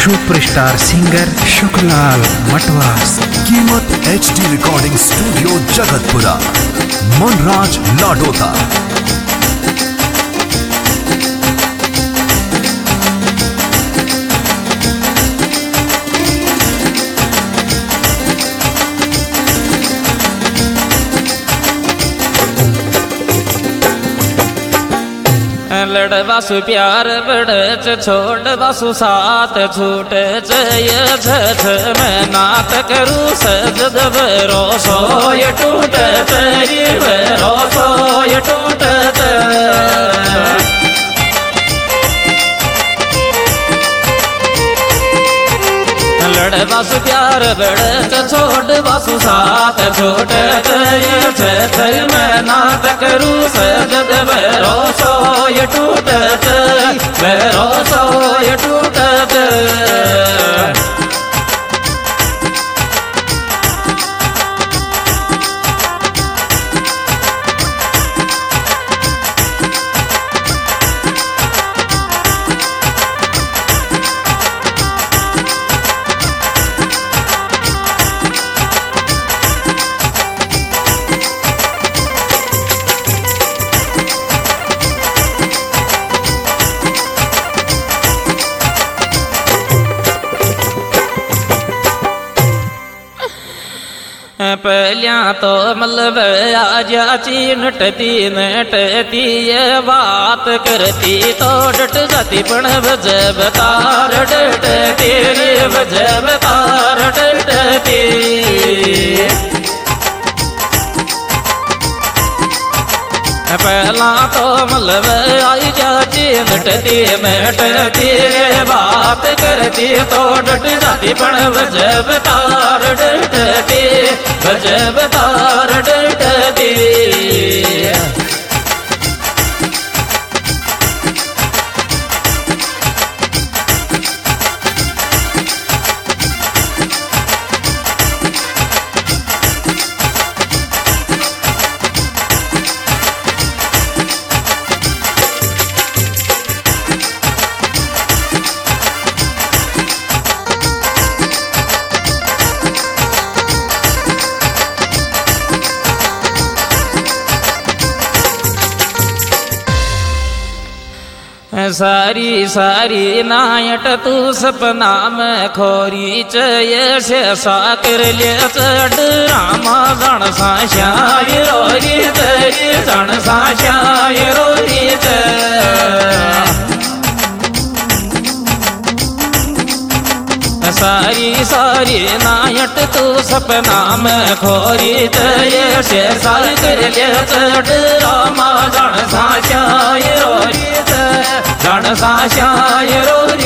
Superstar singer Shuklal Matwas. कीमत HD recording studio Jagatpura, Manraj Ladota. लड़ बासु प्यार बड़च छोड़ बासु साथ छूट ये छछ मैं नात करूँ सजद बरो सोय टूट बरो सोय टूट। लड़ बासु प्यार बड़च छोड़ बासु साथ छूट ये छछ मैं नात करूँ सजद बरो सोय टूटत मेरो सोय टूटत। पहलिया तो मतलब आजा नटती नटती ये बात करती तो डट जाती पण वजह तार डटती वजह तार डटती। पहला तो मतलब आई जाती नटती नटती बात करती तो डट जाती पण वजह तार डटती वजह तार डटती। सारी सारी नायट तू सपना में खोरी चये साकर ले चढ़ रामा जन सा श्याय रोरी तेरी जन सा श्याय रोरी सारी सारी नायट तू सपना में खोरी चये साकर ले चढ़ रामा जन सा श्याय रोरी जन सा श्याय रोरी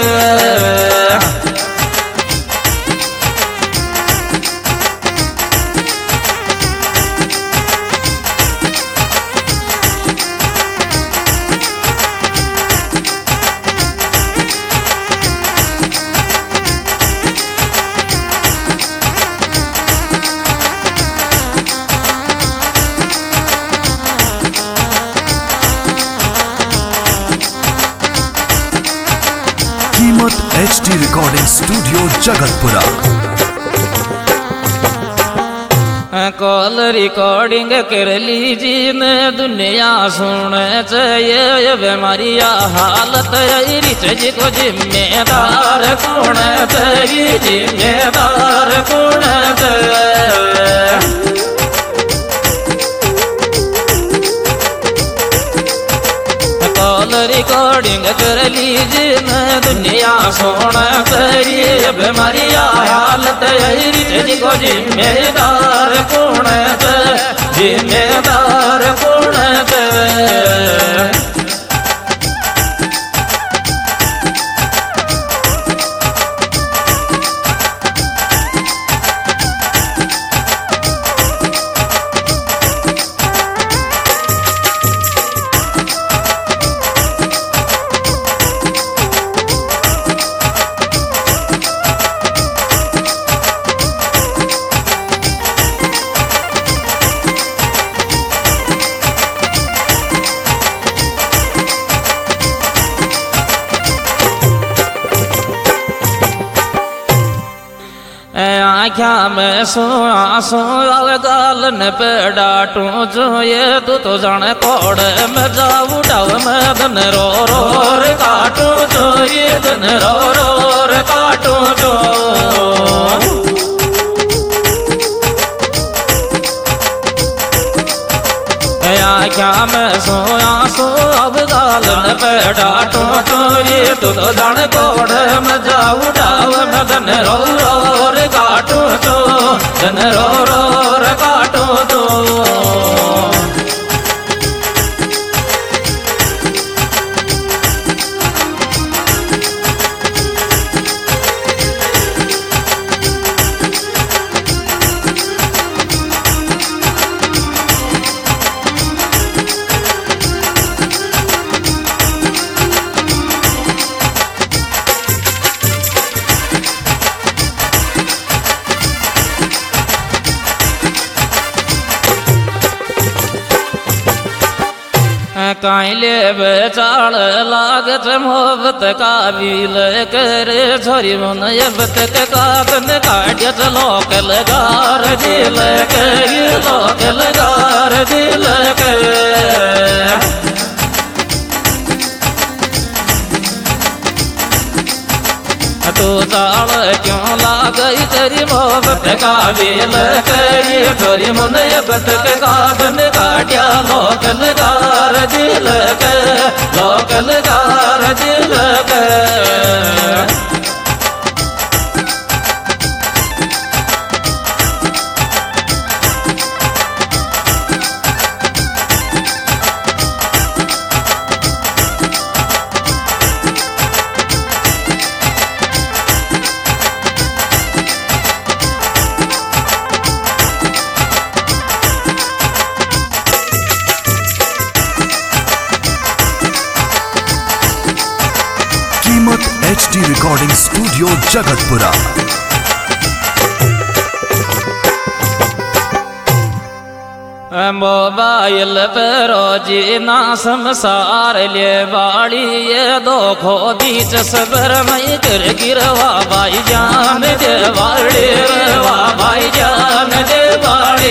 कीमत HD recording studio Jagatpura. Call recording कर लीजिए न दुनिया सुन चाहिए बीमारिया हालत जी को जिम्मेदार कौन चाहिए जिम्मेदार कौन कॉल रिकॉर्डिंग कर लीजिए न दुनिया सोना करिए बीमारिया हालत जी को जिम्मेदार कौन जिम्मेदार कौन। आख्या में सुना सुना गालन पे डाटू जो ये तो जाने कोड़ में जाऊ डाव में धन रो रे काटू जो ये धन रो रे काटू जो क्या मैं सोया सो अब गालन पे डाटू तो ये तो जाने कोड़ में जाऊ डाव में धन रो रे काटू तो धन रो रे काटू तो काइले बेचाल लागत मोहब्बत काबिल कर छोरी मन यबत कादन काट्य लोक लगार दिल कर लोक लगार दिल कर तू ताल क्यों लागई तेरी मोहब्बत काबिल करी छोरी मन यबत कादन काट्या लोक लगार दिल कर लोक लगार दिल कर HD recording studio Jagatpura. Mobile पर रोजी ना संसार ले बाड़ी ये दो खो बीच सबर मई कर गिरवा भाई जान दे बाड़ी वा भाई जान दे बाड़ी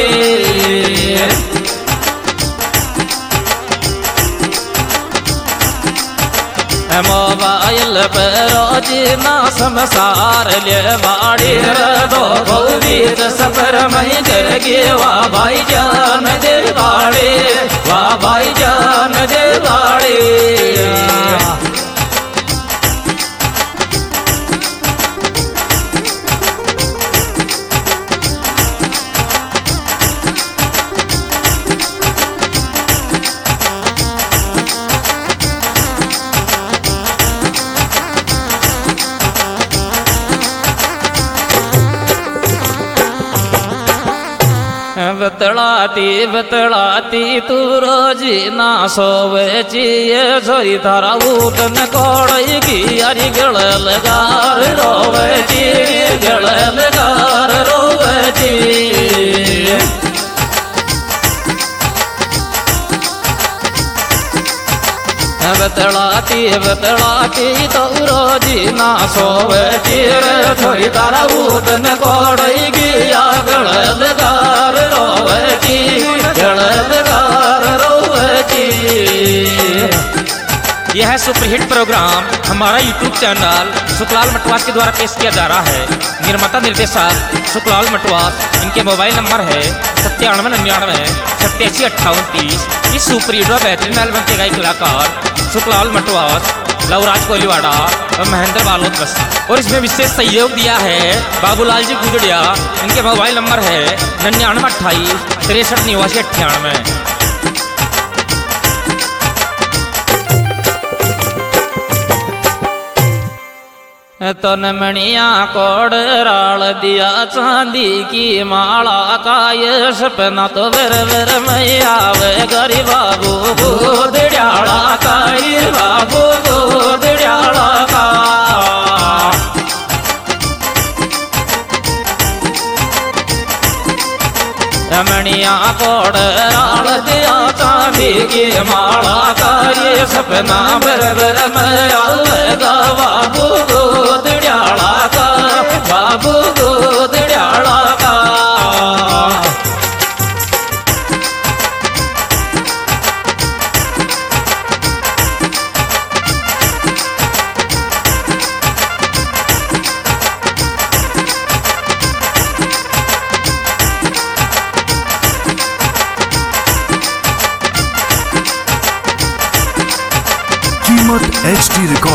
मोबाइल पर रोजी ना संसार ले बाड़ी दो खो बीच सबर मई कर गिरवा भाई जान दे बाड़ी वा भाई जान दे बाड़ी बतलाती तू रोजी ना सोवे चिए छोरी थारा उठन कोड़ई की यारी गल लगार रोवे ची गल लगार रोवे ची बतलाती तो रोजी ना सोवे चिर छोरी तारा उठन कोड़ई की या गल लगार रोवे ची गल लगार रोवे ची। यह सुपरहिट प्रोग्राम हमारा यूट्यूब चैनल सुखलाल मटवास के द्वारा पेश किया जा रहा है। निर्माता निर्देशक सुखलाल मटवास। इनके मोबाइल नंबर है 9799 इस सुपरहिट व बेहतरीन एल्बम के गायक कलाकार सुखलाल मटवास, लवराज कोलीवाड़ा और महेंद्र बालोद बस। और इसमें विशेष सहयोग दिया है बाबूलाल जी गुजरिया। इनके मोबाइल नंबर है 9928 63 89 98। तन मणिया कोड राल दिया चांदी की माला का ये सपना तो वर वर में आवे गरी बाबू गोदड़ियाला का ये बाबू गोदड़ियाला का। मणिया कोड राल दिया चांदी की माला का ये सपना वर वर में आवेगा बाबू गोदड़ियाला का बाबू गोदड़ियाला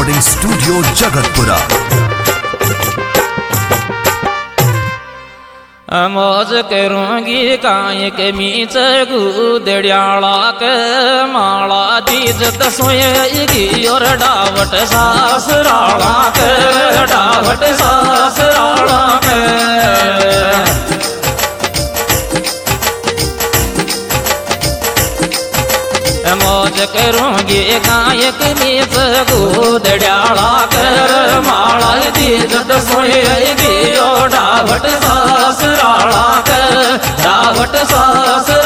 रिकॉर्डिंग स्टूडियो जगतपुरा। मौज करूंगी काय के मीच गुदड़ियाला के माला दीजत सोएगी और डावट सासराला के डावट सासराला के मौज करूंगी गायक मीच गुदड़ियाला कर माला दीजत सोएगी और डावट सासराला कर डावट सास